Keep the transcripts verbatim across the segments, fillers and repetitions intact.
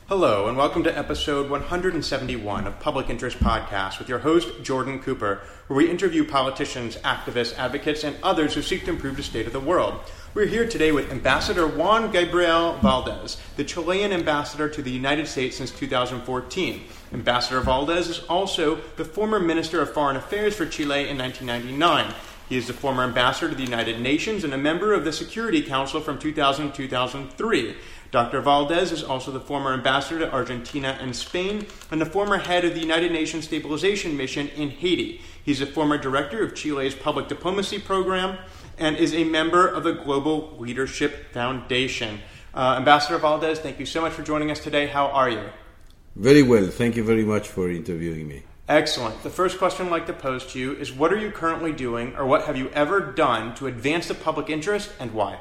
Hello, and welcome to episode one hundred seventy-one of Public Interest Podcast with your host, Jordan Cooper, where we interview politicians, activists, advocates, and others who seek to improve the state of the world. We're here today with Ambassador Juan Gabriel Valdez, the Chilean ambassador to the United States since two thousand fourteen. Ambassador Valdez is also the former Minister of Foreign Affairs for Chile in nineteen ninety-nine. He is the former ambassador to the United Nations and a member of the Security Council from two thousand to two thousand three. Doctor Valdez is also the former ambassador to Argentina and Spain and the former head of the United Nations Stabilization Mission in Haiti. He's a former director of Chile's Public Diplomacy Program and is a member of the Global Leadership Foundation. Uh, Ambassador Valdez, thank you so much for joining us today. How are you? Very well. Thank you very much for interviewing me. Excellent. The first question I'd like to pose to you is, what are you currently doing, or what have you ever done to advance the public interest, and why?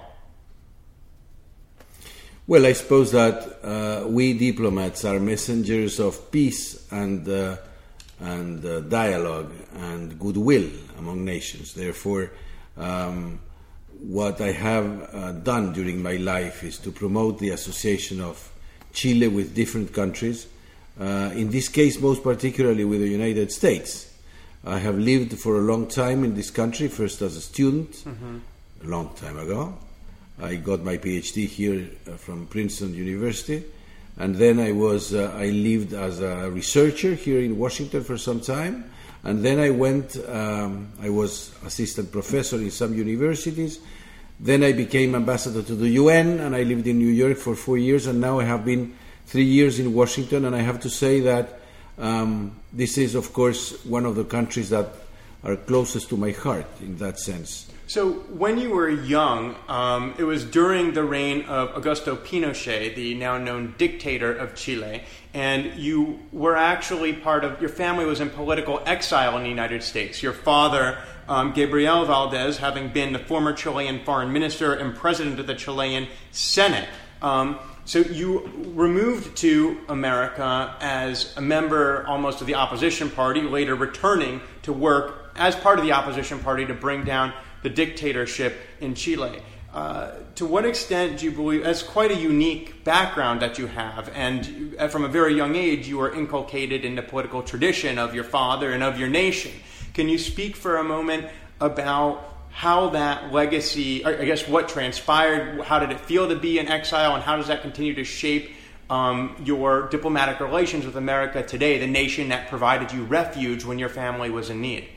Well, I suppose that uh, we diplomats are messengers of peace and uh, and uh, dialogue and goodwill among nations. Therefore, um, what I have uh, done during my life is to promote the association of Chile with different countries, uh, in this case most particularly with the United States. I have lived for a long time in this country, first as a student, mm-hmm. a long time ago. I got my PhD here uh, from Princeton University, and then I was uh, I lived as a researcher here in Washington for some time, and then I went. Um, I was assistant professor in some universities. Then I became ambassador to the U N, and I lived in New York for four years, and now I have been three years in Washington. And I have to say that um, this is, of course, one of the countries that are closest to my heart in that sense. So when you were young, um, it was during the reign of Augusto Pinochet, the now known dictator of Chile, and you were actually part of, your family was in political exile in the United States. Your father, um, Gabriel Valdez, having been the former Chilean foreign minister and president of the Chilean Senate. Um, so you were moved to America as a member almost of the opposition party, later returning to work as part of the opposition party to bring down the dictatorship in Chile. Uh, to what extent do you believe, that's quite a unique background that you have, and you, from a very young age you were inculcated in the political tradition of your father and of your nation. Can you speak for a moment about how that legacy, or I guess what transpired, how did it feel to be in exile, and how does that continue to shape um, your diplomatic relations with America today, the nation that provided you refuge when your family was in need?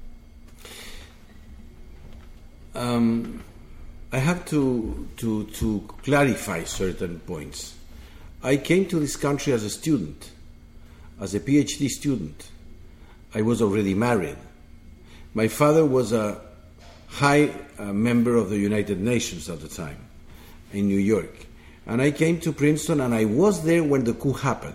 Um, I have to, to to clarify certain points. I came to this country as a student, as a PhD student. I was already married. My father was a high uh, member of the United Nations at the time in New York. And I came to Princeton, and I was there when the coup happened.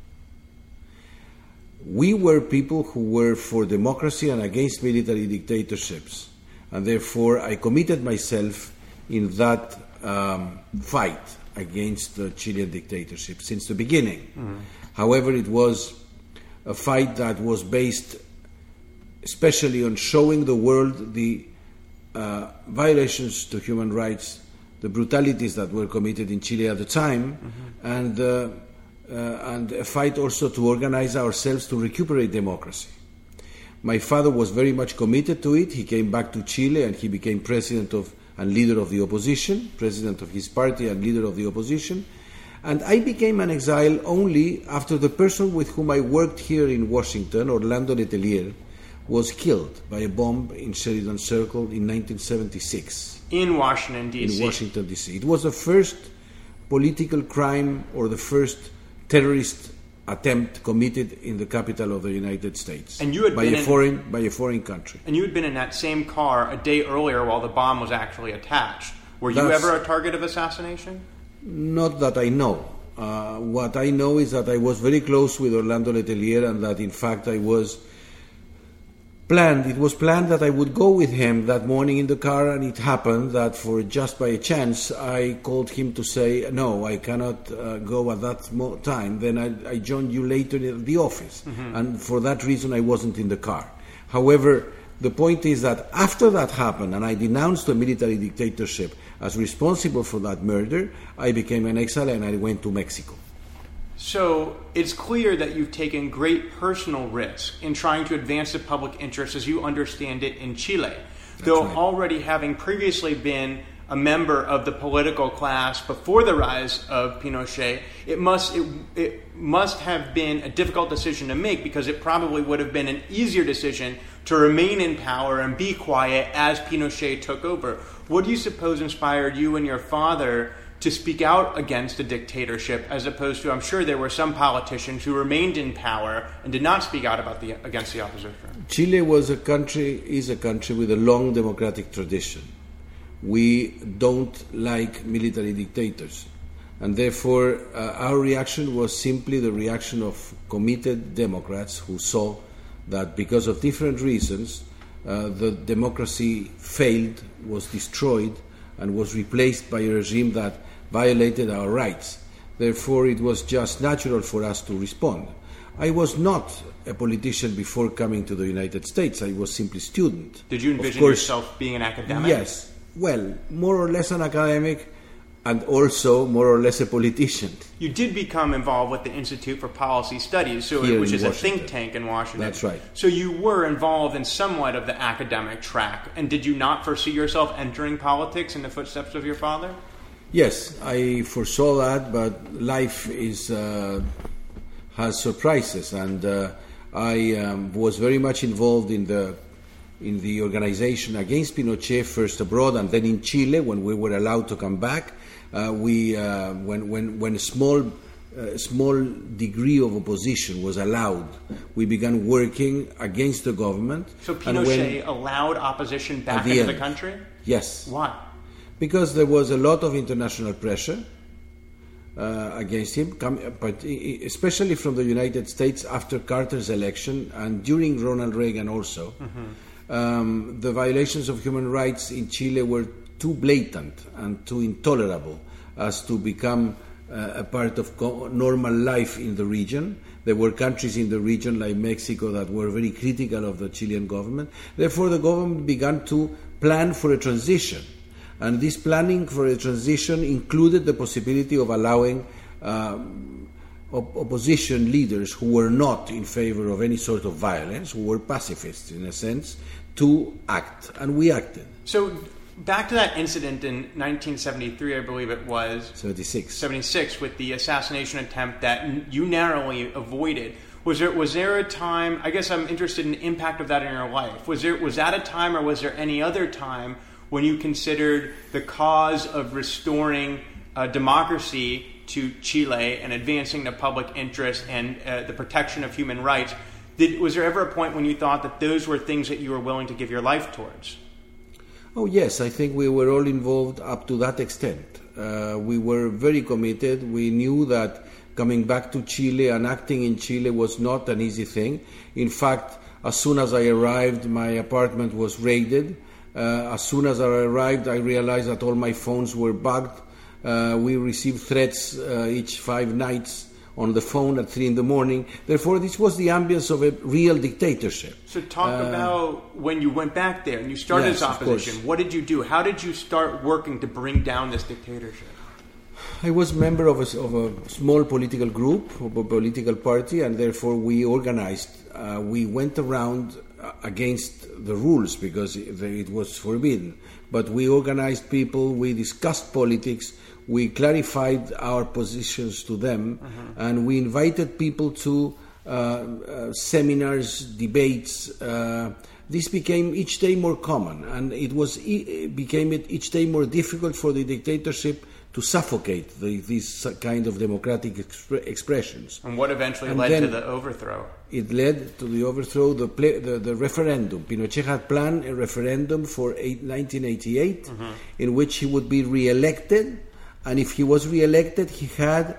We were people who were for democracy and against military dictatorships. And therefore, I committed myself in that um, fight against the Chilean dictatorship since the beginning. Mm-hmm. However, it was a fight that was based especially on showing the world the uh, violations to human rights, the brutalities that were committed in Chile at the time, mm-hmm. and, uh, uh, and a fight also to organize ourselves to recuperate democracy. My father was very much committed to it. He came back to Chile and he became president of and leader of the opposition, president of his party and leader of the opposition. And I became an exile only after the person with whom I worked here in Washington, Orlando Letelier, was killed by a bomb in Sheridan Circle in nineteen seventy-six. In Washington, D C In Washington, D C It was the first political crime or the first terrorist attempt committed in the capital of the United States, and you had by been a in, foreign by a foreign country. And you had been in that same car a day earlier while the bomb was actually attached. Were you That's, ever a target of assassination? Not that I know. Uh, what I know is that I was very close with Orlando Letelier, and that in fact I was planned. It was planned that I would go with him that morning in the car, and it happened that for just by a chance I called him to say, no, I cannot uh, go at that mo- time. Then I, I joined you later at the office. Mm-hmm. And for that reason I wasn't in the car. However, the point is that after that happened and I denounced the military dictatorship as responsible for that murder, I became an exile and I went to Mexico. So it's clear that you've taken great personal risk in trying to advance the public interest as you understand it in Chile. That's Though right. already having previously been a member of the political class before the rise of Pinochet, it must it, it must have been a difficult decision to make, because it probably would have been an easier decision to remain in power and be quiet as Pinochet took over. What do you suppose inspired you and your father to speak out against the dictatorship, as opposed to, I'm sure there were some politicians who remained in power and did not speak out about the against the opposition? Chile was a country, is a country with a long democratic tradition. We don't like military dictators. And therefore, uh, our reaction was simply the reaction of committed Democrats who saw that because of different reasons, uh, the democracy failed, was destroyed, and was replaced by a regime that violated our rights. Therefore, it was just natural for us to respond. I was not a politician before coming to the United States. I was simply a student. Did you Of envision course, yourself being an academic? Yes. Well, more or less an academic, and also more or less a politician. You did become involved with the Institute for Policy Studies, so Here it, which in is a Washington. think tank in Washington. That's right. So you were involved in somewhat of the academic track. And did you not foresee yourself entering politics in the footsteps of your father? Yes, I foresaw that, but life is uh, has surprises, and uh, I um, was very much involved in the in the organization against Pinochet, first abroad and then in Chile when we were allowed to come back. Uh, we uh, when when when a small uh, small degree of opposition was allowed, we began working against the government. So And when- Pinochet allowed opposition back At the into end. the country? Yes. Why? Because there was a lot of international pressure uh, against him, com- but especially from the United States after Carter's election and during Ronald Reagan also. Mm-hmm. Um, the violations of human rights in Chile were too blatant and too intolerable as to become uh, a part of co- normal life in the region. There were countries in the region like Mexico that were very critical of the Chilean government. Therefore, the government began to plan for a transition. And this planning for a transition included the possibility of allowing um, op- opposition leaders who were not in favor of any sort of violence, who were pacifists in a sense, to act. And we acted. So back to that incident in nineteen seventy-three, I believe it was. seventy-six. seventy-six, with the assassination attempt that n- you narrowly avoided. Was there was there a time? I guess I'm interested in the impact of that in your life. Was there was that a time, or was there any other time when you considered the cause of restoring uh, democracy to Chile and advancing the public interest and uh, the protection of human rights? Did, was there ever a point when you thought that those were things that you were willing to give your life towards? Oh, yes, I think we were all involved up to that extent. Uh, we were very committed. We knew that coming back to Chile and acting in Chile was not an easy thing. In fact, as soon as I arrived, my apartment was raided. Uh, as soon as I arrived, I realized that all my phones were bugged. Uh, we received threats uh, each five nights on the phone at three in the morning. Therefore, this was the ambience of a real dictatorship. So talk Uh, about when you went back there and you started yes, as of opposition. course. What did you do? How did you start working to bring down this dictatorship? I was a member of a, of a small political group, of a political party, and therefore we organized. Uh, we went around against the rules because it, it was forbidden. But we organized people, we discussed politics, we clarified our positions to them, mm-hmm. and we invited people to uh, uh, seminars, debates. Uh, this became each day more common, and it was it became each day more difficult for the dictatorship to suffocate the, these kind of democratic expre- expressions. And what eventually And led to then the overthrow? It led to the overthrow, the, play, the, the referendum. Pinochet had planned a referendum for eight, nineteen eighty-eight, mm-hmm. in which he would be re-elected, and if he was re-elected, he had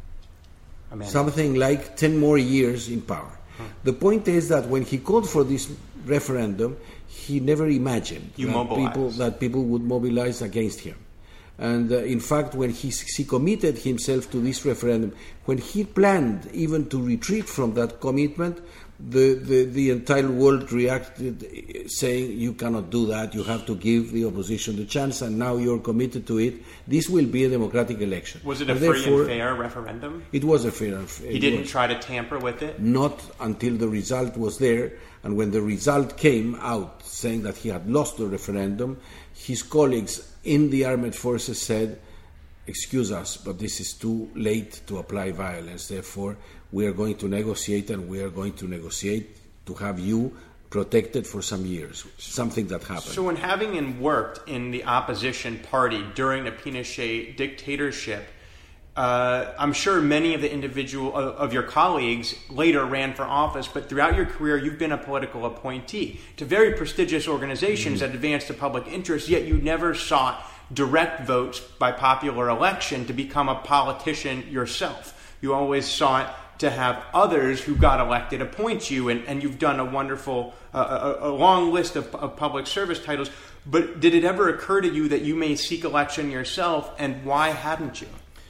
Amanda. something like ten more years in power. Hmm. The point is that when he called for this referendum, he never imagined you that people, that people would mobilize against him. And uh, in fact, when he, he committed himself to this referendum, when he planned even to retreat from that commitment, the, the, the entire world reacted saying, you cannot do that, you have to give the opposition the chance, and now you're committed to it. This will be a democratic election. Was it a and free and fair referendum? It was a fair and fair. He didn't try to tamper with it? Not until the result was there, and when the result came out saying that he had lost the referendum, his colleagues in the armed forces said, excuse us, but this is too late to apply violence. Therefore, we are going to negotiate, and we are going to negotiate to have you protected for some years, something that happened. So when having worked in the opposition party during the Pinochet dictatorship, uh, I'm sure many of the individual of, of your colleagues later ran for office, but throughout your career, you've been a political appointee to very prestigious organizations mm-hmm. that advance the public interest, yet you never sought direct votes by popular election to become a politician yourself. You always sought to have others who got elected appoint you, and, and you've done a wonderful, uh, a, a long list of, of public service titles. But did it ever occur to you that you may seek election yourself, and why hadn't you?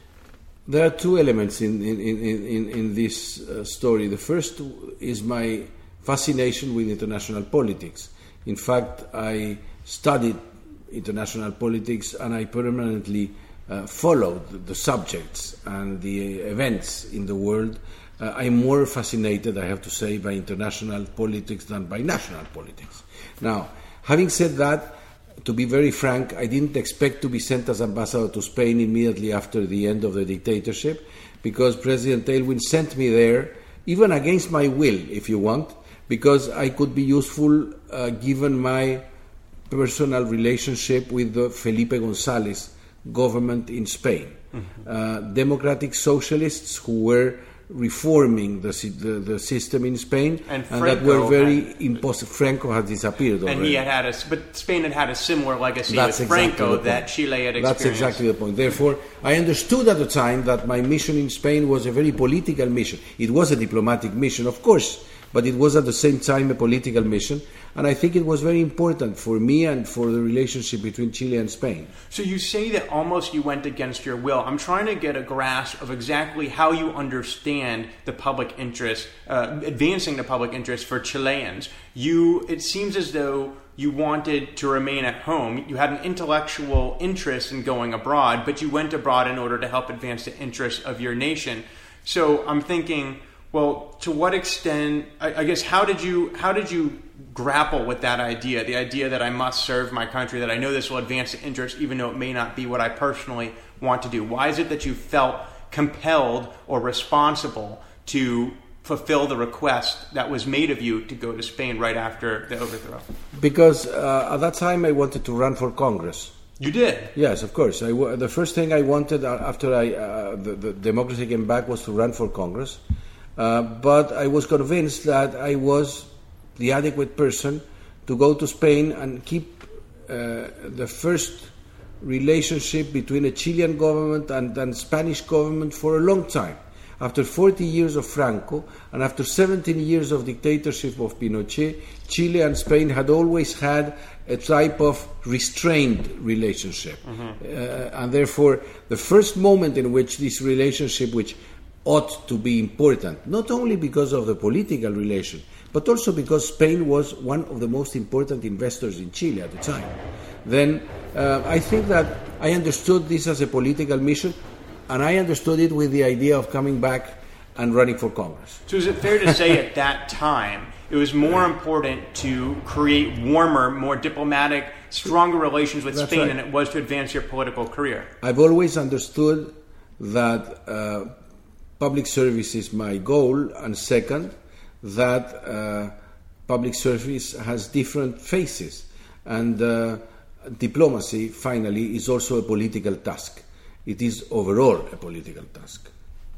There are two elements in, in, in, in, in this uh, story. The first is my fascination with international politics. In fact, I studied international politics, and I permanently uh, followed the subjects and the events in the world. Uh, I'm more fascinated, I have to say, by international politics than by national politics. Now, having said that, to be very frank, I didn't expect to be sent as ambassador to Spain immediately after the end of the dictatorship, because President Aylwin sent me there, even against my will, if you want, because I could be useful uh, given my personal relationship with the Felipe González government in Spain. Mm-hmm. Uh, democratic socialists who were reforming the, the, the system in Spain, and, and that were very impossible. Franco had disappeared already. And he had had a, but Spain had had a similar legacy That's with exactly Franco that Chile had experienced. That's exactly the point. Therefore, I understood at the time that my mission in Spain was a very political mission. It was a diplomatic mission, of course, but it was at the same time a political mission, and I think it was very important for me and for the relationship between Chile and Spain. So you say that almost you went against your will. I'm trying to get a grasp of exactly how you understand the public interest, uh, advancing the public interest for Chileans. You, it seems as though you wanted to remain at home. You had an intellectual interest in going abroad, but you went abroad in order to help advance the interests of your nation. So I'm thinking, well, to what extent, I, I guess, how did you how did you grapple with that idea, the idea that I must serve my country, that I know this will advance the interest, even though it may not be what I personally want to do? Why is it that you felt compelled or responsible to fulfill the request that was made of you to go to Spain right after the overthrow? Because uh, at that time I wanted to run for Congress. You did? Yes, of course. I w- the first thing I wanted after I uh, the, the democracy came back was to run for Congress. Uh, but I was convinced that I was the adequate person to go to Spain and keep uh, the first relationship between a Chilean government and, and Spanish government for a long time. After forty years of Franco and after seventeen years of dictatorship of Pinochet, Chile and Spain had always had a type of restrained relationship. Mm-hmm. Uh, and therefore, the first moment in which this relationship, which ought to be important, not only because of the political relation, but also because Spain was one of the most important investors in Chile at the time, then uh, I think that I understood this as a political mission, and I understood it with the idea of coming back and running for Congress. So is it fair to say at that time it was more important to create warmer, more diplomatic, stronger relations with That's Spain right. than it was to advance your political career? I've always understood that uh, public service is my goal, and second, that uh, public service has different faces, and uh, diplomacy, finally, is also a political task. It is overall a political task.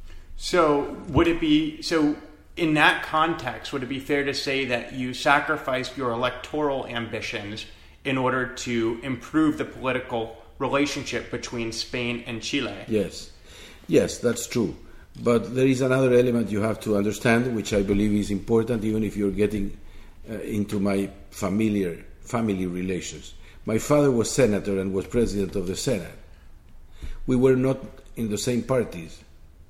So would it be, so in that context, would it be fair to say that you sacrificed your electoral ambitions in order to improve the political relationship between Spain and Chile? Yes, yes, that's true. But there is another element you have to understand, which I believe is important, even if you're getting uh, into my familiar family relations. My father was senator and was president of the Senate. We were not in the same parties.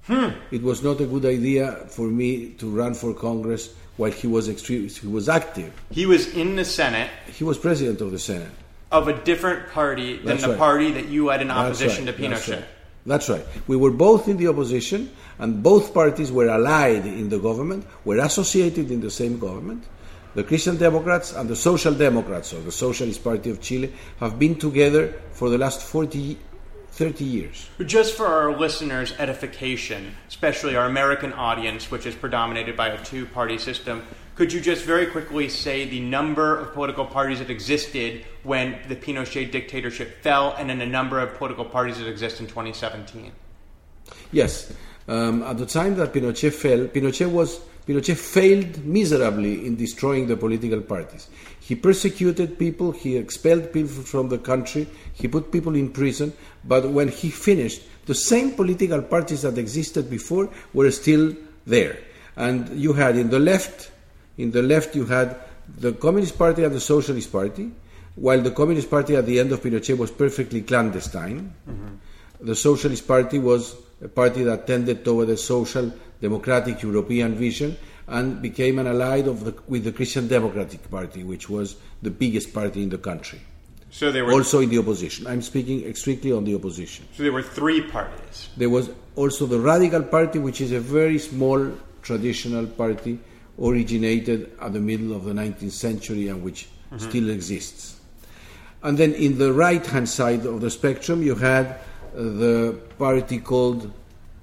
Hmm. It was not a good idea for me to run for Congress while he was extreme, he was active. He was in the Senate. He was president of the Senate. Of a different party than That's the right. party that you had in opposition right. to Pinochet. That's right. That's right. We were both in the opposition, and both parties were allied in the government, were associated in the same government. The Christian Democrats and the Social Democrats, or the Socialist Party of Chile, have been together for the last forty, thirty years. Just for our listeners' edification, especially our American audience, which is predominated by a two-party system, could you just very quickly say the number of political parties that existed when the Pinochet dictatorship fell, and then the number of political parties that exist in twenty seventeen? Yes. Um, at the time that Pinochet fell, Pinochet was Pinochet failed miserably in destroying the political parties. He persecuted people, he expelled people from the country, he put people in prison, but when he finished, the same political parties that existed before were still there. And you had in the left, in the left you had the Communist Party and the Socialist Party, while the Communist Party at the end of Pinochet was perfectly clandestine. Mm-hmm. The Socialist Party was a party that tended toward a social, democratic European vision and became an ally of the, with the Christian Democratic Party, which was the biggest party in the country. So they were also in the opposition. I'm speaking strictly on the opposition. So there were three parties. There was also the Radical Party, which is a very small traditional party originated at the middle of the nineteenth century and which mm-hmm. still exists. And then in the right-hand side of the spectrum, you had uh, the party called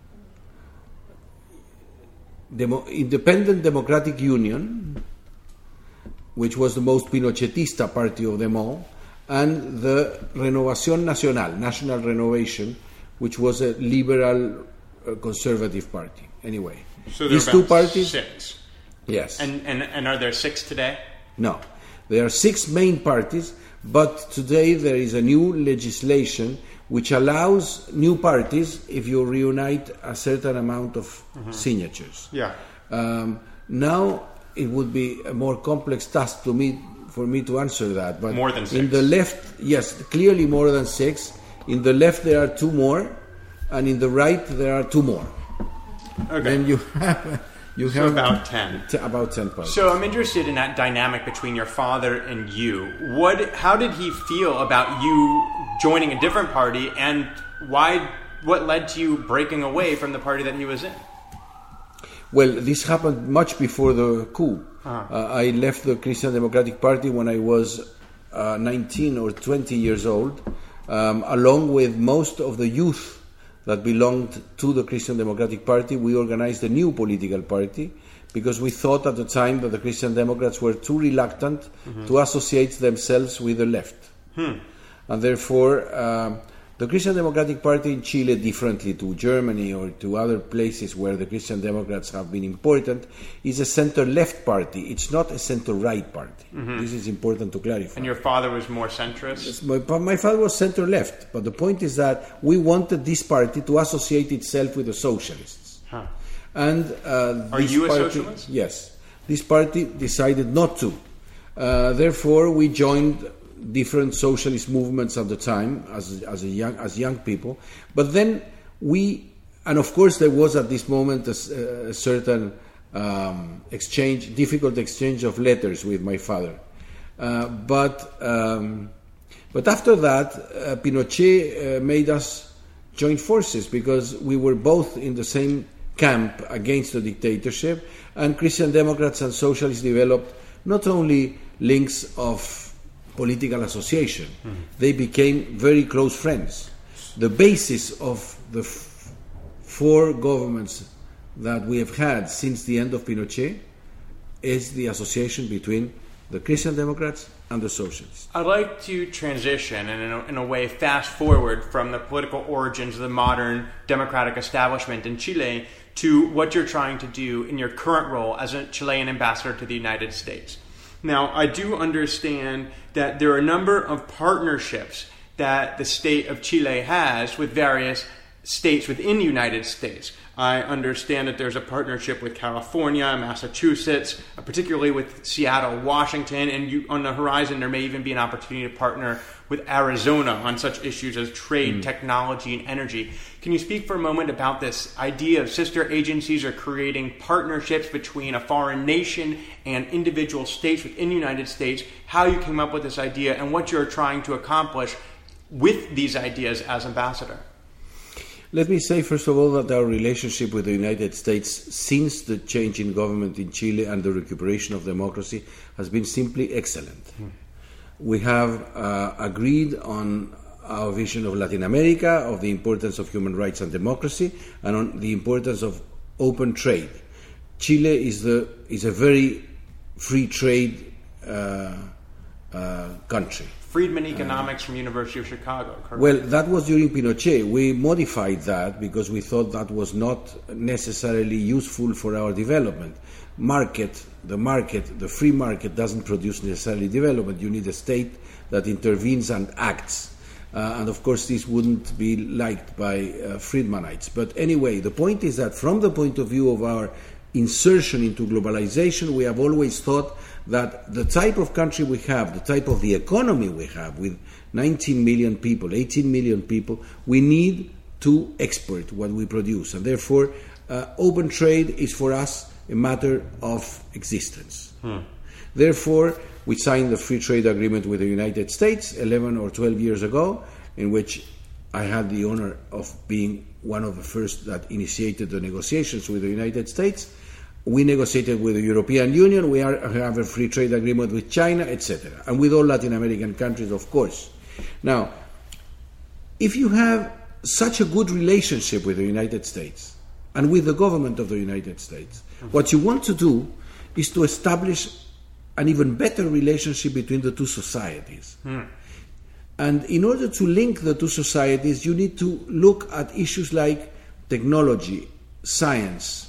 Demo- Independent Democratic Union, which was the most Pinochetista party of them all, and the Renovación Nacional, National Renovation, which was a liberal uh, conservative party. Anyway, so these two parties. Six. Yes. And, and and are there six today? No, there are six main parties, but today there is a new legislation which allows new parties if you reunite a certain amount of mm-hmm. signatures. Yeah. Um, now it would be a more complex task to me for me to answer that. But more than six. In the left, yes, clearly more than six. In the left there are two more, and in the right there are two more. Okay. Then you have you so have about ten. T- about ten parties. So I'm interested in that dynamic between your father and you. What? How did he feel about you joining a different party, and why? What led to you breaking away from the party that he was in? Well, this happened much before the coup. Uh-huh. Uh, I left the Christian Democratic Party when I was uh, nineteen or twenty years old, um, along with most of the youth that belonged to the Christian Democratic Party. We organized a new political party because we thought at the time that the Christian Democrats were too reluctant mm-hmm. to associate themselves with the left. Hmm. And therefore, um, the Christian Democratic Party in Chile, differently to Germany or to other places where the Christian Democrats have been important, is a center-left party. It's not a center-right party. Mm-hmm. This is important to clarify. And your father was more centrist? My, my father was center-left, but the point is that we wanted this party to associate itself with the socialists. Huh. And uh, Are this you a party, socialist? Yes. This party decided not to. Uh, therefore, we joined different socialist movements at the time as as a young as young people, but then we, and of course there was at this moment a, a certain um, exchange, difficult exchange of letters with my father, uh, but um, but after that, uh, Pinochet uh, made us join forces because we were both in the same camp against the dictatorship, and Christian Democrats and socialists developed not only links of political association. Mm-hmm. They became very close friends. The basis of the f- four governments that we have had since the end of Pinochet is the association between the Christian Democrats and the socialists. I'd like to transition and in a, in a way fast forward from the political origins of the modern democratic establishment in Chile to what you're trying to do in your current role as a Chilean ambassador to the United States. Now, I do understand that there are a number of partnerships that the state of Chile has with various states within the United States. I understand that there's a partnership with California, Massachusetts, uh, particularly with Seattle, Washington, and you, on the horizon there may even be an opportunity to partner with Arizona on such issues as trade, mm. technology, and energy. Can you speak for a moment about this idea of sister agencies or creating partnerships between a foreign nation and individual states within the United States, how you came up with this idea, and what you're trying to accomplish with these ideas as ambassador? Let me say, first of all, that our relationship with the United States since the change in government in Chile and the recuperation of democracy has been simply excellent. Mm. We have uh, agreed on our vision of Latin America, of the importance of human rights and democracy, and on the importance of open trade. Chile is, the, is a very free trade uh, uh, country. Friedman Economics uh, from University of Chicago, correct? Well, that was during Pinochet. We modified that because we thought that was not necessarily useful for our development. Market, the market, the free market doesn't produce necessarily development. You need a state that intervenes and acts. Uh, and of course, this wouldn't be liked by uh, Friedmanites. But anyway, the point is that from the point of view of our insertion into globalization, we have always thought that the type of country we have, the type of the economy we have, with nineteen million people, eighteen million people, we need to export what we produce. And therefore, uh, open trade is for us a matter of existence. Hmm. Therefore, we signed the free trade agreement with the United States eleven or twelve years ago, in which I had the honor of being one of the first that initiated the negotiations with the United States. We negotiated with the European Union, we are, have a free trade agreement with China, et cetera, and with all Latin American countries, of course. Now, if you have such a good relationship with the United States and with the government of the United States, what you want to do is to establish an even better relationship between the two societies. Hmm. And in order to link the two societies, you need to look at issues like technology, science,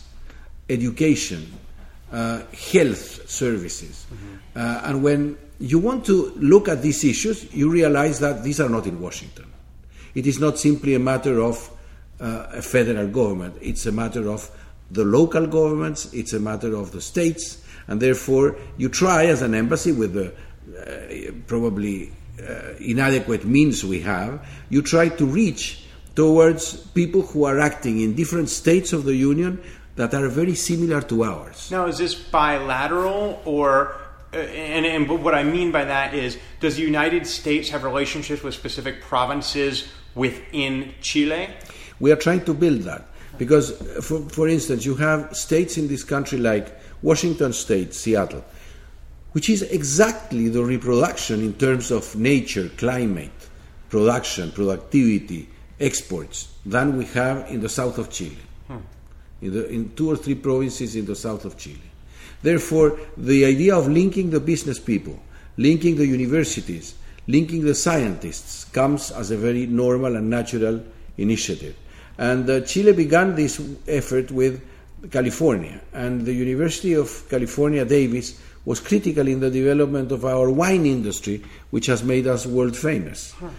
education, uh, health services. Mm-hmm. Uh, and when you want to look at these issues, you realize that these are not in Washington. It is not simply a matter of uh, a federal government. It's a matter of the local governments, it's a matter of the states, and therefore you try as an embassy with the uh, probably uh, inadequate means we have, you try to reach towards people who are acting in different states of the Union that are very similar to ours. Now, is this bilateral, or, uh, and, and what I mean by that is, does the United States have relationships with specific provinces within Chile? We are trying to build that. Because, for, for instance, you have states in this country like Washington State, Seattle, which is exactly the reproduction in terms of nature, climate, production, productivity, exports, than we have in the south of Chile. Hmm. In, the, in two or three provinces in the south of Chile. Therefore, the idea of linking the business people, linking the universities, linking the scientists comes as a very normal and natural initiative. And uh, Chile began this effort with California, and the University of California, Davis, was critical in the development of our wine industry, which has made us world famous. Huh.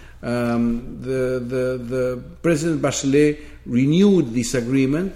Um, the, the, the President Bachelet renewed this agreement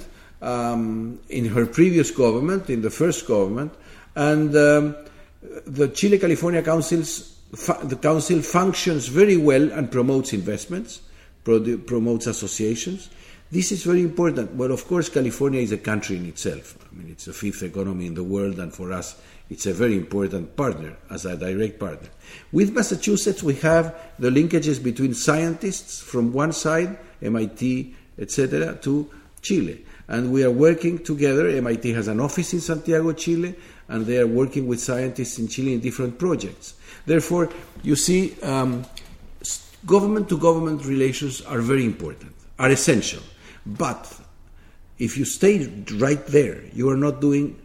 Um, in her previous government, in the first government, and um, the Chile-California Council's, fu- the Council functions very well and promotes investments, pro- promotes associations. This is very important. Well, of course, California is a country in itself. I mean, it's the fifth economy in the world, and for us, it's a very important partner, as a direct partner. With Massachusetts, we have the linkages between scientists from one side, M I T, et cetera, to Chile. And we are working together. M I T has an office in Santiago, Chile, and they are working with scientists in Chile in different projects. Therefore, you see, um, government-to-government relations are very important, are essential. But if you stay right there, you are not doing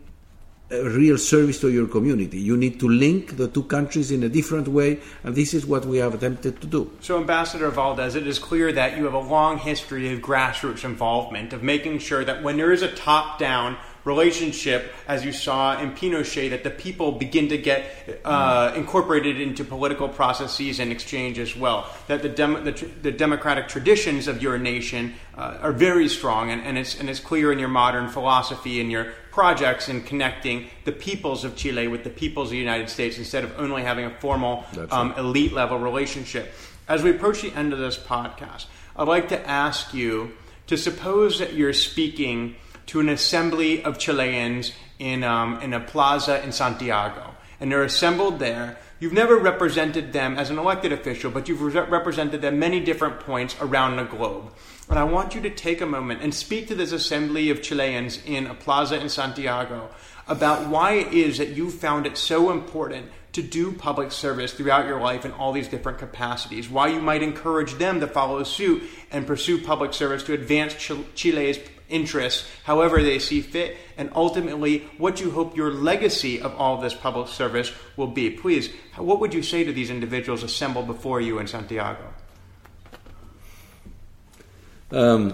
a real service to your community. You need to link the two countries in a different way, and this is what we have attempted to do. So, Ambassador Valdez, it is clear that you have a long history of grassroots involvement, of making sure that when there is a top-down relationship, as you saw in Pinochet, that the people begin to get uh, incorporated into political processes and exchange as well. That the, dem- the, tr- the democratic traditions of your nation uh, are very strong, and, and, it's, and it's clear in your modern philosophy and your projects in connecting the peoples of Chile with the peoples of the United States instead of only having a formal um, right. elite level relationship. As we approach the end of this podcast, I'd like to ask you to suppose that you're speaking to an assembly of Chileans in um, in a plaza in Santiago, and they're assembled there. You've never represented them as an elected official, but you've re- represented them many different points around the globe. And I want you to take a moment and speak to this assembly of Chileans in a plaza in Santiago about why it is that you found it so important to do public service throughout your life in all these different capacities, why you might encourage them to follow suit and pursue public service to advance Ch- Chile's interests however they see fit, and ultimately what you hope your legacy of all this public service will be. Please, what would you say to these individuals assembled before you in Santiago? Um,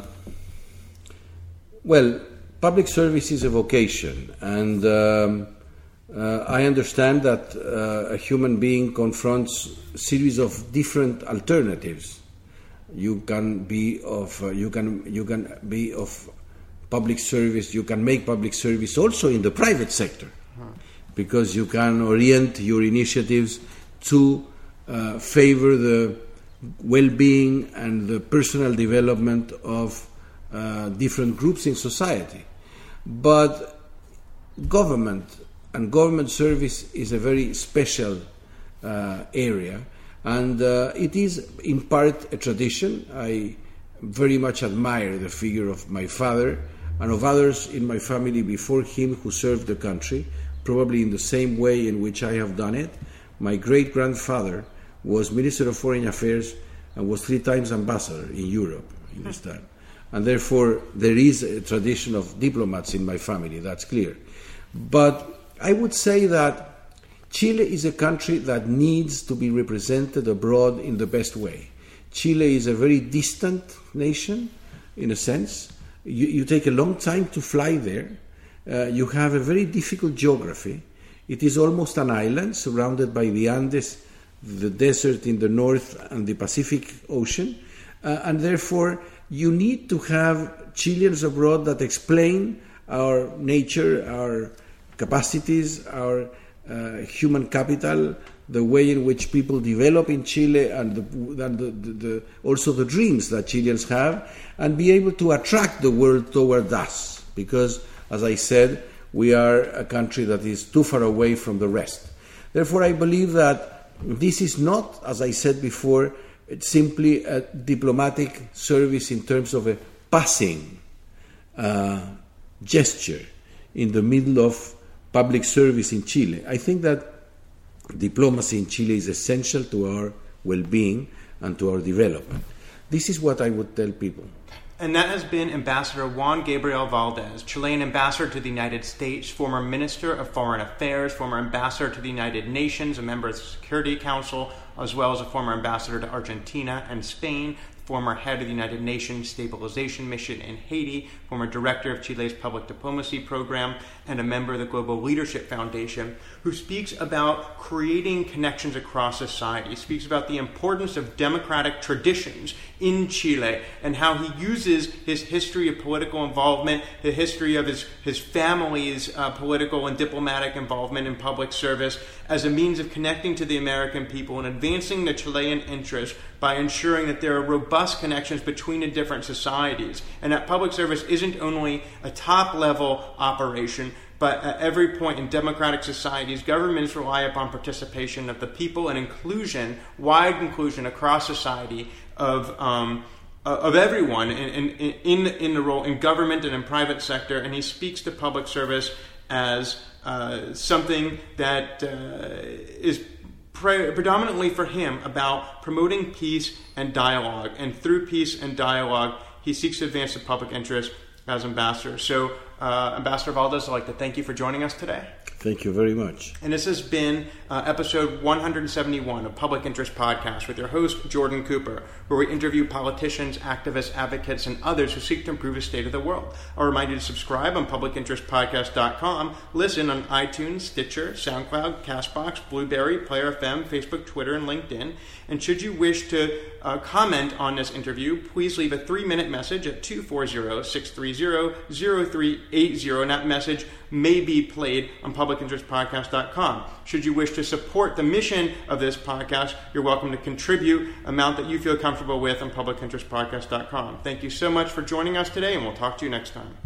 well, public service is a vocation, and um, uh, I understand that uh, a human being confronts a series of different alternatives. You can be of uh, you can you can be of public service. You can make public service also in the private sector, huh. because you can orient your initiatives to uh, favor the well-being and the personal development of uh, different groups in society. But government and government service is a very special uh, area, and uh, it is in part a tradition. I very much admire the figure of my father and of others in my family before him who served the country, probably in the same way in which I have done it. My great-grandfather was Minister of Foreign Affairs and was three times ambassador in Europe in this time. And therefore, there is a tradition of diplomats in my family, that's clear. But I would say that Chile is a country that needs to be represented abroad in the best way. Chile is a very distant nation, in a sense. You, you take a long time to fly there. Uh, you have a very difficult geography. It is almost an island surrounded by the Andes, the desert in the north, and the Pacific Ocean. Uh, and therefore, you need to have Chileans abroad that explain our nature, our capacities, our uh, human capital, the way in which people develop in Chile, and, the, and the, the, the, also the dreams that Chileans have, and be able to attract the world toward us. Because, as I said, we are a country that is too far away from the rest. Therefore, I believe that this is not, as I said before, it's simply a diplomatic service in terms of a passing uh, gesture in the middle of public service in Chile. I think that diplomacy in Chile is essential to our well-being and to our development. This is what I would tell people. And that has been Ambassador Juan Gabriel Valdez, Chilean ambassador to the United States, former Minister of Foreign Affairs, former ambassador to the United Nations, a member of the Security Council, as well as a former ambassador to Argentina and Spain, former head of the United Nations Stabilization Mission in Haiti, former director of Chile's public diplomacy program, and a member of the Global Leadership Foundation, who speaks about creating connections across society. He speaks about the importance of democratic traditions in Chile and how he uses his history of political involvement, the history of his, his family's uh, political and diplomatic involvement in public service as a means of connecting to the American people and advancing the Chilean interest by ensuring that there are robust connections between the different societies, and that public service isn't only a top-level operation, but at every point in democratic societies, governments rely upon participation of the people and inclusion, wide inclusion across society of um, of everyone in, in in in the role in government and in private sector. And he speaks to public service as uh, something that uh, is pre- predominantly for him about promoting peace and dialogue. And through peace and dialogue, he seeks to advance the public interest as ambassador. So, uh, Ambassador Valdez, I'd like to thank you for joining us today. Thank you very much. And this has been uh, episode one seventy-one of Public Interest Podcast with your host, Jordan Cooper, where we interview politicians, activists, advocates, and others who seek to improve the state of the world. I'll remind you to subscribe on public interest podcast dot com, listen on iTunes, Stitcher, SoundCloud, CastBox, Blueberry, Player F M, Facebook, Twitter, and LinkedIn. And should you wish to uh, comment on this interview, please leave a three-minute message at two four zero, six three zero, zero three eight zero, and that message may be played on public interest podcast dot com. Should you wish to support the mission of this podcast, you're welcome to contribute amount that you feel comfortable with on public interest podcast dot com. Thank you so much for joining us today, and we'll talk to you next time.